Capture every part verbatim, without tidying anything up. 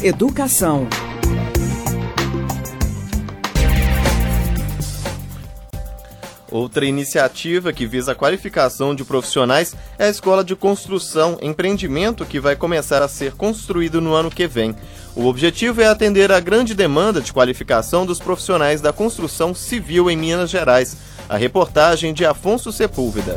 Educação. Outra iniciativa que visa a qualificação de profissionais é a Escola de Construção, empreendimento que vai começar a ser construído no ano que vem. O objetivo é atender à grande demanda de qualificação dos profissionais da construção civil em Minas Gerais. A reportagem de Afonso Sepúlveda.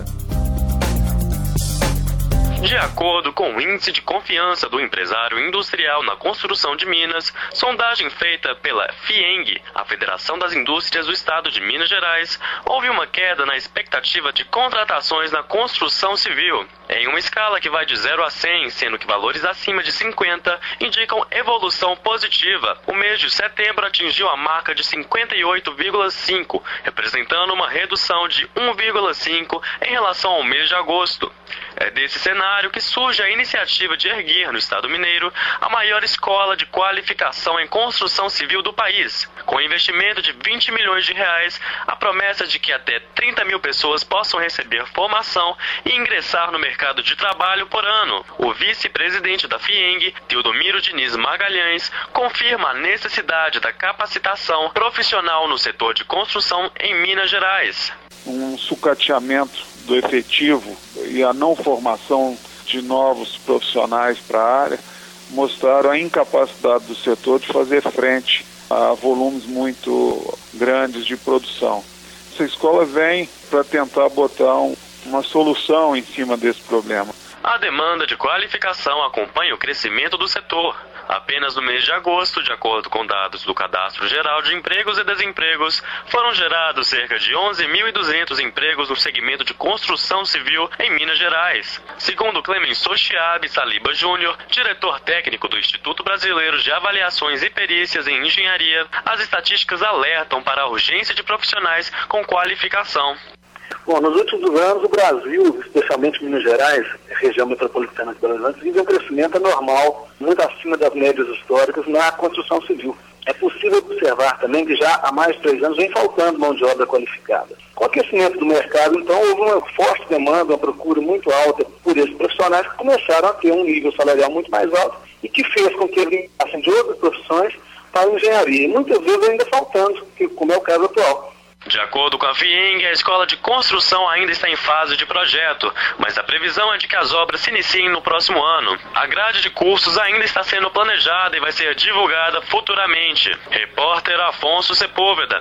De acordo com o Índice de Confiança do Empresário Industrial na Construção de Minas, sondagem feita pela FIENG, a Federação das Indústrias do Estado de Minas Gerais, houve uma queda na expectativa de contratações na construção civil, em uma escala que vai de zero a cem, sendo que valores acima de cinquenta indicam evolução positiva. O mês de setembro atingiu a marca de cinquenta e oito vírgula cinco, representando uma redução de um vírgula cinco em relação ao mês de agosto. É desse cenário que surge a iniciativa de erguer no Estado Mineiro a maior escola de qualificação em construção civil do país. Com investimento de vinte milhões de reais, a promessa de que até trinta mil pessoas possam receber formação e ingressar no mercado de trabalho por ano. O vice-presidente da FIENG, Teodomiro Diniz Magalhães, confirma a necessidade da capacitação profissional no setor de construção em Minas Gerais. Um sucateamento do efetivo e a não formação de novos profissionais para a área mostraram a incapacidade do setor de fazer frente a volumes muito grandes de produção. Essa escola vem para tentar botar um, uma solução em cima desse problema. A demanda de qualificação acompanha o crescimento do setor. Apenas no mês de agosto, de acordo com dados do Cadastro Geral de Empregos e Desempregos, foram gerados cerca de onze mil e duzentos empregos no segmento de construção civil em Minas Gerais. Segundo Clemenceau Chiabe Saliba Júnior, diretor técnico do Instituto Brasileiro de Avaliações e Perícias em Engenharia, as estatísticas alertam para a urgência de profissionais com qualificação. Bom, nos últimos anos, o Brasil, especialmente Minas Gerais, região metropolitana de Belo Horizonte, vive um crescimento anormal, muito acima das médias históricas na construção civil. É possível observar também que já há mais de três anos vem faltando mão de obra qualificada. Com o aquecimento do mercado, então, houve uma forte demanda, uma procura muito alta por esses profissionais que começaram a ter um nível salarial muito mais alto e que fez com que eles vingassem de outras profissões para a engenharia. E muitas vezes ainda faltando, como é o caso atual. De acordo com a FIENG, a escola de construção ainda está em fase de projeto, mas a previsão é de que as obras se iniciem no próximo ano. A grade de cursos ainda está sendo planejada e vai ser divulgada futuramente. Repórter Afonso Sepúlveda.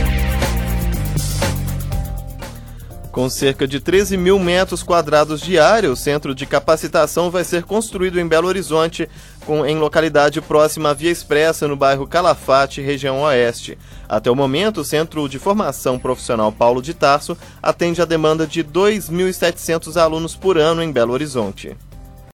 Com cerca de treze mil metros quadrados de área, o centro de capacitação vai ser construído em Belo Horizonte, com, em localidade próxima à Via Expressa, no bairro Calafate, região oeste. Até o momento, o Centro de Formação Profissional Paulo de Tarso atende a demanda de dois mil e setecentos alunos por ano em Belo Horizonte.